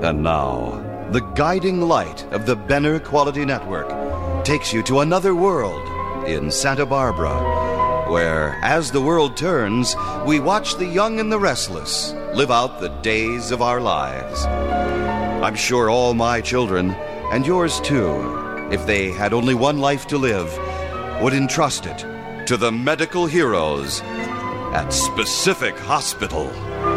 And now, the guiding light of the Benner Quality Network takes you to another world in Santa Barbara, where, as the world turns, we watch the young and the restless live out the days of our lives. I'm sure all my children, and yours too, if they had only one life to live, would entrust it to the medical heroes at Specific Hospital.